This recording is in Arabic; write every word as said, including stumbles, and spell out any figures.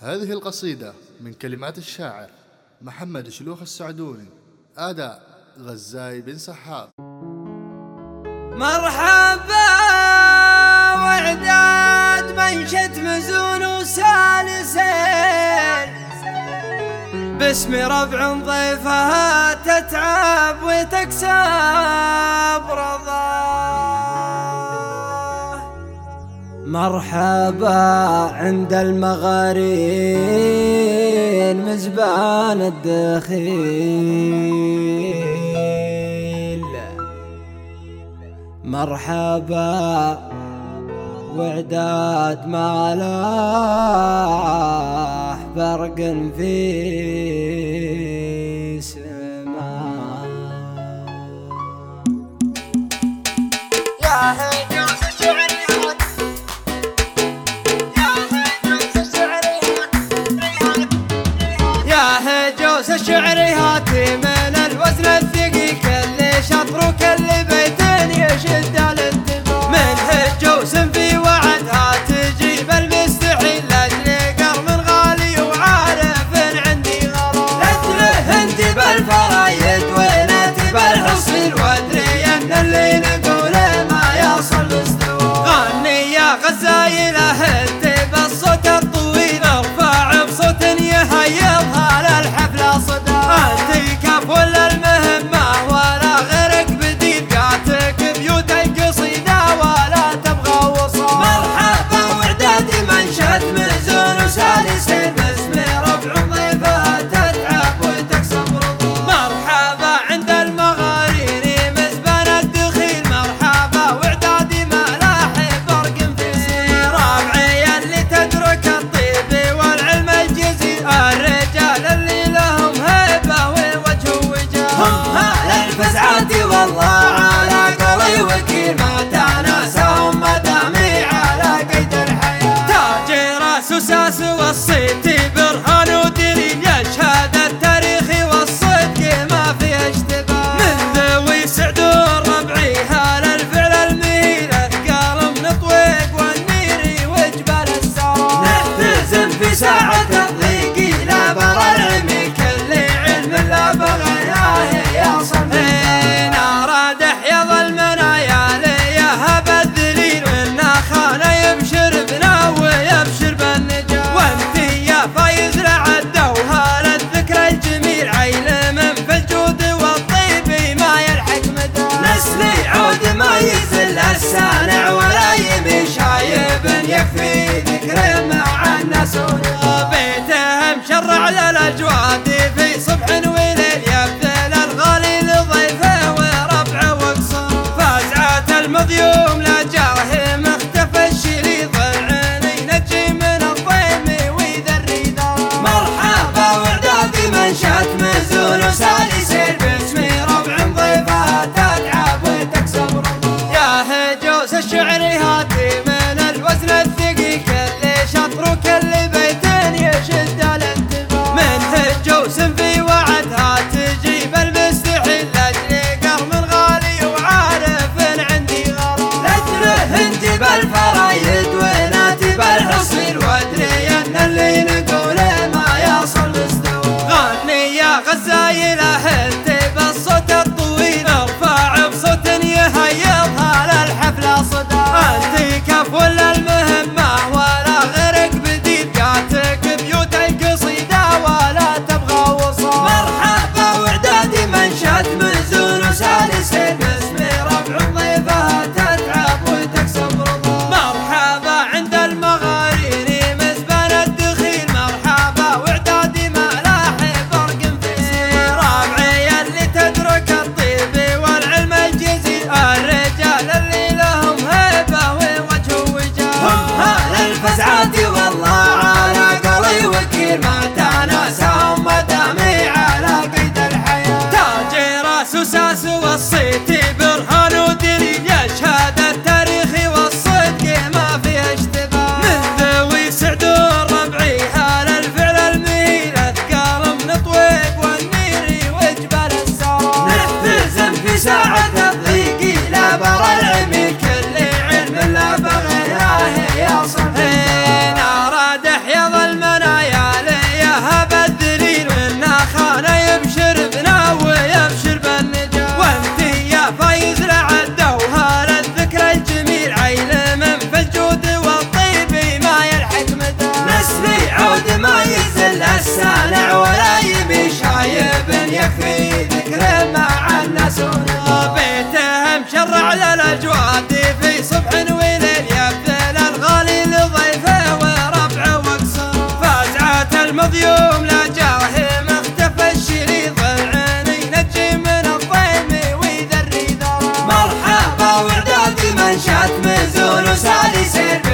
هذه القصيدة من كلمات الشاعر محمد شلوخ السعدوني، أداء غزاي بن سحاب. مرحبا وعداد منشد مزون وسالسين، باسم ربع ضيفها تتعب وتكسب رضاه. مرحبا عند المغارين مزبان الدخيل، مرحبا وعداد ما لاح برق في سماء. يا هجوس الشعريات يا هجوس الشعريات يا هجوس الشعريات من الوزن الثقيل، كل شطر وكل بيت يشد الانتباه. من هجوس في وعدها تجيب المستحيل، لاجل قرم غالي وعارف عندي غرام. لاجله انت بالفرايد وانت بالحصيل، وادري ان اللي نقوله ما يصل مستوى. غني يا غزايله انت بالصوت الطويل، ارفع بصوت يهيضها للحفله صدى. انت كف ولا المهمه ولا غيرك بديل، قاتك بيوت القصيده ولا تبغى وصال. مرحبا وعدادي منشد مزون وسالسين، باسم ربع ضيفها تتعب وتكسب رضاه. مرحبا عند المغارين مزبان الدخيل، مرحبا وعدادي ملاحي برق في سير. ربعي اللي تدرك الطيب والعلم الجزيل، الرجال اللي لهم هيبه ووجه وجاه. هم اهل الفزعات والله على قولي وكيل، ما تناساهم مدامي على قيد الحياه. تاج راس وساس والصيت برهان ودليل، يشهد التاريخ والصدق ما في اشتباه. من ذوي سعدون ربعي هال الفعل المهيل، اثقال من طويق والنيري وجبال السراب. نلتزم في ساعة الضيق لا برا العلمي، كل علم لا بغياه يصل. إن أراد حيض المنايا ليهب الذليل، وإن خان يبشر بنا ويبشر بالنجاة. وانت يا فايز لعدوها للذكرى الجميل، عيل من في الجود والطيب ما يلحق مدى. نسلي عود ما يزل السانع ولا يمي، شايب يكفي ذكر مع الناس ونغاه. بيتهم شرع للأجواد في صبح وليل، يبذل الغالي لضيفه وربعه وقصاه. فزعة المضيوم لا جاره مختفى الشليط، والعين ينجي من الضيم ويذري ذراه. مرحبا وعدادي منشد مزون وسالسين، باسم ربع ضيفها تتعب وتكسب رضاه. يا هجوس الشعريات من الوزن الثقيل، كل شطر وكل بيت يشد الانتباه. من هجوس في وعدها شات مزون وسالي سير